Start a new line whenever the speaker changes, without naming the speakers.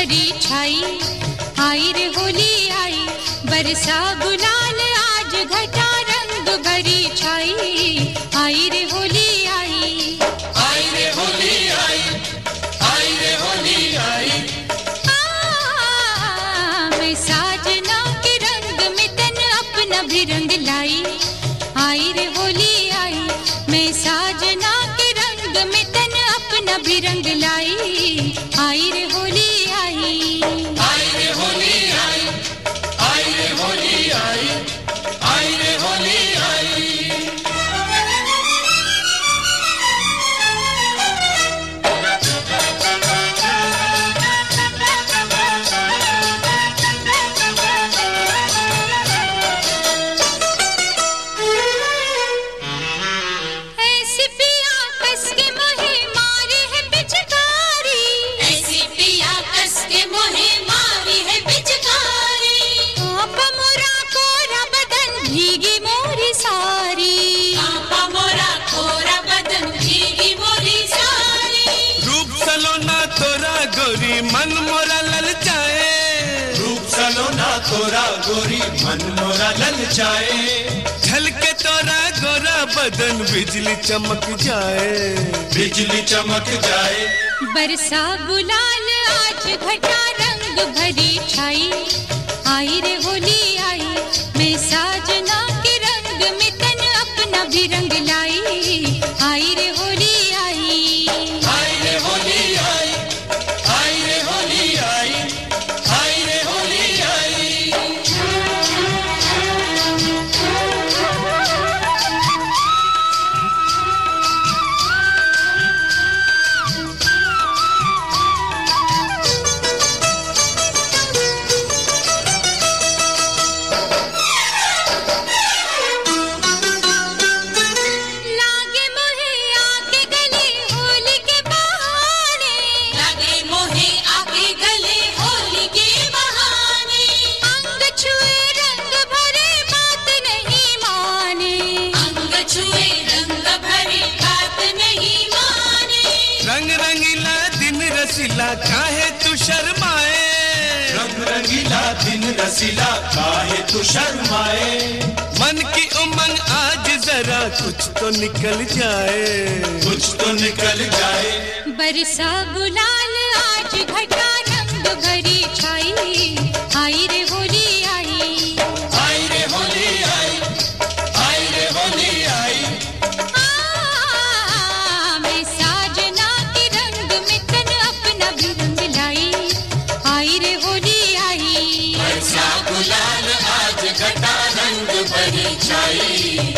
भरी छाई, आई रे होली आई, बरसा गुलाल आज घटा रंग भरी छाई, आई रे होली आई,
आई रे होली आई, आई रे होली आई।
मैं साजना के रंग में तन अपना भी रंग लाई, आई रे होली आई, मैं साजना के रंग में तन अपना भी रंग लाई, आई रे होली आई,
आई रे होली आई, आई रे होली आई, आई रे होली आई।
ऐसी पिया कस के मोहे मारी है पिचकारी,
ऐसी पिया कस के मोहे मारी है पिचकारी,
कांपा मोरा कोरा बदन भीगी मोरी सारी,
कांपा मोरा कोरा बदन भीगी मोरी सारी,
रूप सलोना तोरा गोरी मन मोरा ललचाए, रूप सलोना तोरा गोरी मन मोरा ललचाए। झलके तोरा गोरा बदन बिजली चमक जाए, बिजली चमक जाए।
बरसा गुलाल आज घटा रंग भरी छाई, आई रे होली आई, मैं साजना के रंग में तन अपना भी रंग लाई, आई रे होली आई,
आई रे होली आई, आई रे होली आई, आई रे होली आई।
लागे मोहे आके गले होली के बहाने,
लगे मोहे आके गले होली के बहाने,
अंग छुए रंग भरे बात नहीं माने,
अंग छुए रंग भरे बात नहीं माने,
रंग रंगीला दिन रसीला काहे तू शर्माए, रंग रंगीला दिन रसीला काहे तू शर्माए। मन की उमंग आज जरा कुछ तो निकल जाए, कुछ तो निकल जाए।
बरसा गुलाल आज घटा रंग भरी छाई, आई रे होली आई,
आई रे होली आई, आई रे होली आई।
मैं साजना के रंग में तन अपना भी रंग लाई, आई रे होली आई,
बरसा गुलाल आज घटा रंग भरी छाई।